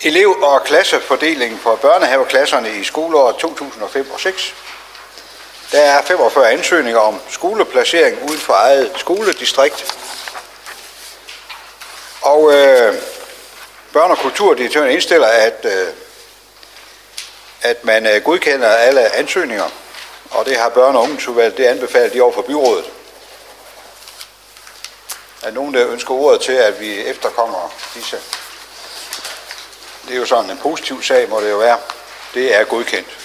Elev- og klassefordelingen for børnehaveklasserne i skoleåret 2005 og 6. Der er 45 ansøgninger om skoleplacering uden for eget skoledistrikt. Og børne- og kulturdirektøren indstiller, at man godkender alle ansøgninger, og det har børne- og ungdomsudvalget, det anbefaler de over for byrådet. Er nogen, der ønsker ordet til, at vi efterkommer disse? Det er jo sådan en positiv sag, må det jo være. Det er godkendt.